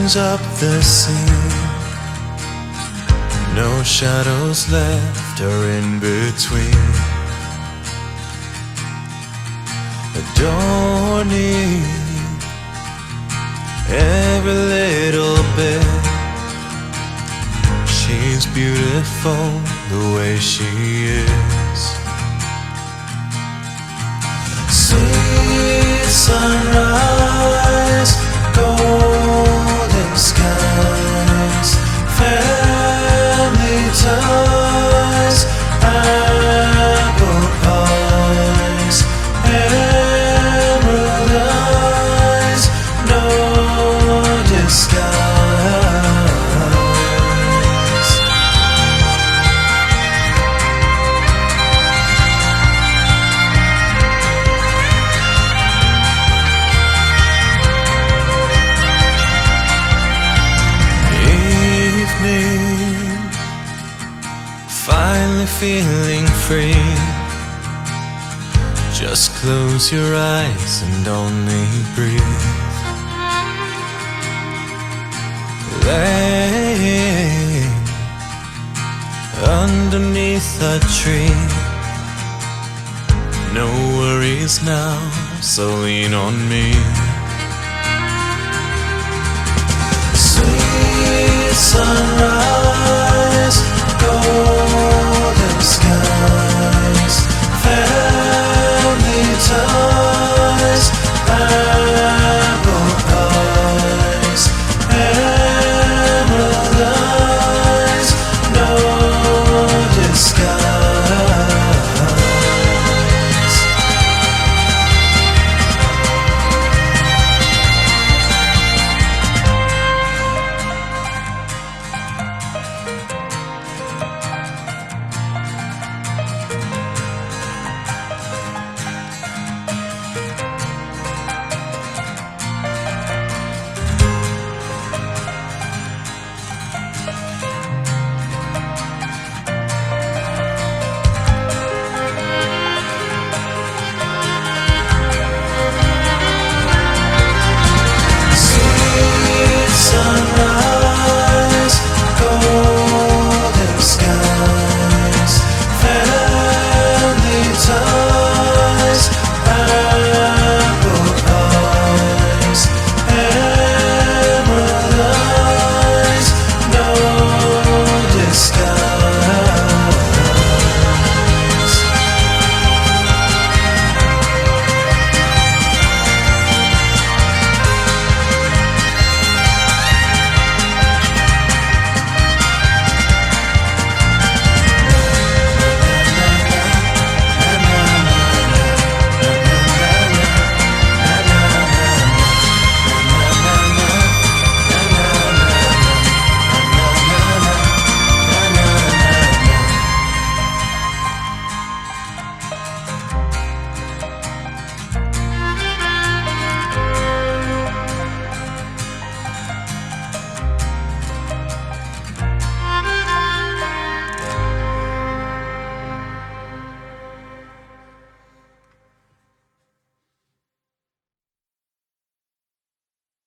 change up the scene. No shadows left or in between. Adorning every little bit. She's beautiful the way she is. Sweet sunrise, golden skies, family ties, apple pies, emerald eyes, no disguise. Finally feeling free. Just close your eyes and only breathe. Laying underneath a tree. No worries now, so lean on me. Sweet sunrise,